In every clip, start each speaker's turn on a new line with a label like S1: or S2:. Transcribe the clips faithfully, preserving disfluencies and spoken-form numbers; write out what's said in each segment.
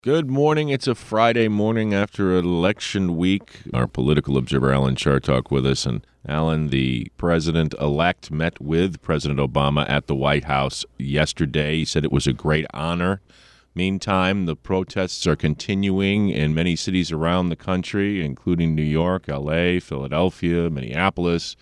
S1: Good morning. It's a Friday morning after election week. Our political observer, Alan Chartock, with us. And Alan, the president-elect, met with President Obama at the White House yesterday. He said it was a great honor. Meantime, the protests are continuing in many cities around the country, including New York, L A, Philadelphia, Minneapolis.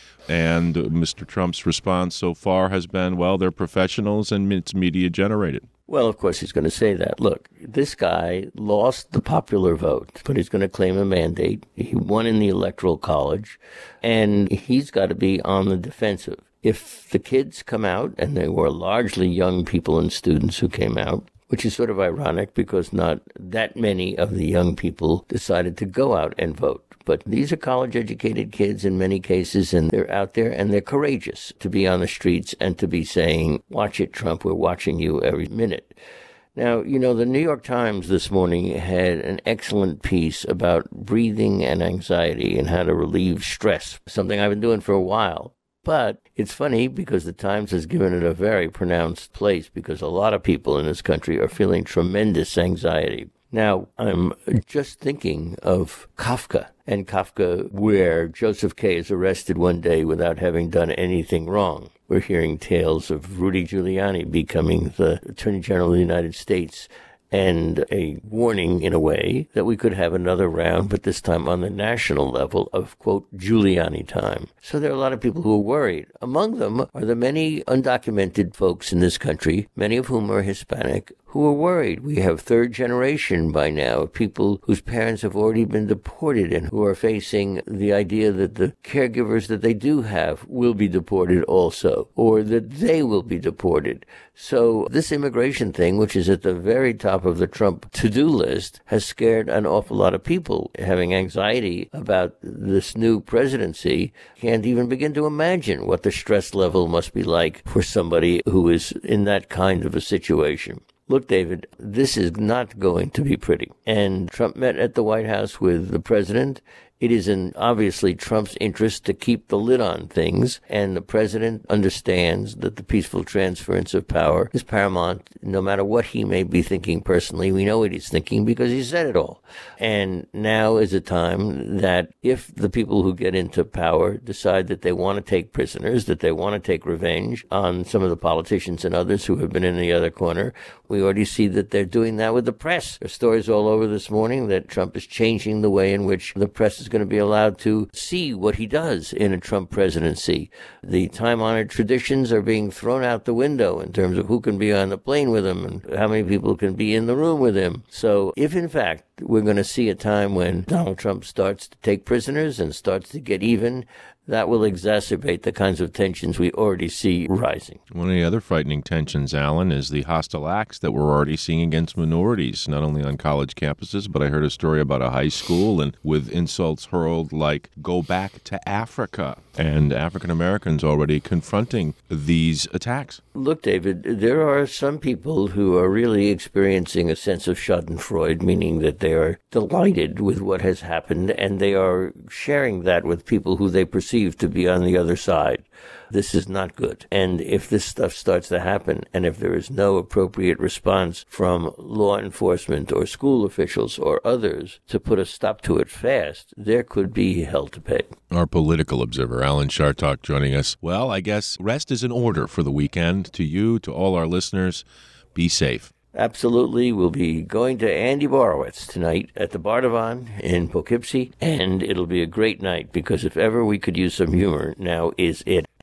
S1: And Mister Trump's response so far has been, well, they're professionals and it's media-generated.
S2: Well, of course, he's going to say that. Look, this guy lost the popular vote, but he's going to claim a mandate. He won in the Electoral College, and he's got to be on the defensive. If the kids come out, and they were largely young people and students who came out, which is sort of ironic because not that many of the young people decided to go out and vote. But these are college-educated kids in many cases, and they're out there, and they're courageous to be on the streets and to be saying, watch it, Trump, we're watching you every minute. Now, you know, the New York Times this morning had an excellent piece about breathing and anxiety and how to relieve stress, something I've been doing for a while. But it's funny because the Times has given it a very pronounced place because a lot of people in this country are feeling tremendous anxiety. Now, I'm just thinking of Kafka and Kafka, where Joseph K. is arrested one day without having done anything wrong. We're hearing tales of Rudy Giuliani becoming the Attorney General of the United States, and a warning, in a way, that we could have another round, but this time on the national level of, quote, Giuliani time. So there are a lot of people who are worried. Among them are the many undocumented folks in this country, many of whom are Hispanic, who are worried. We have third generation by now of people whose parents have already been deported and who are facing the idea that the caregivers that they do have will be deported also, or that they will be deported. So this immigration thing, which is at the very top of the Trump to-do list, has scared an awful lot of people. Having anxiety about this new presidency, can't even begin to imagine what the stress level must be like for somebody who is in that kind of a situation. Look, David, this is not going to be pretty. And Trump met at the White House with the president. It is in obviously Trump's interest to keep the lid on things, and the president understands that the peaceful transference of power is paramount, no matter what he may be thinking personally. We know what he's thinking because he said it all. And now is a time that if the people who get into power decide that they want to take prisoners, that they want to take revenge on some of the politicians and others who have been in the other corner, we already see that they're doing that with the press. There are stories all over this morning that Trump is changing the way in which the press is going to be allowed to see what he does in a Trump presidency. The time-honored traditions are being thrown out the window in terms of who can be on the plane with him and how many people can be in the room with him. So if, in fact, we're going to see a time when Donald Trump starts to take prisoners and starts to get even, that will exacerbate the kinds of tensions we already see rising.
S1: One of the other frightening tensions, Alan, is the hostile acts that we're already seeing against minorities, not only on college campuses, but I heard a story about a high school and with insults hurled like, go back to Africa, and African Americans already confronting these attacks.
S2: Look, David, there are some people who are really experiencing a sense of schadenfreude, meaning that they are delighted with what has happened, and they are sharing that with people who they perceive to be on the other side. This is not good. And if this stuff starts to happen, and if there is no appropriate response from law enforcement or school officials or others to put a stop to it fast, there could be hell to pay.
S1: Our political observer, Alan Chartock, joining us. Well, I guess rest is in order for the weekend. To you, to all our listeners, be safe.
S2: Absolutely. We'll be going to Andy Borowitz tonight at the Bardavon in Poughkeepsie, and it'll be a great night because if ever we could use some humor, now is it.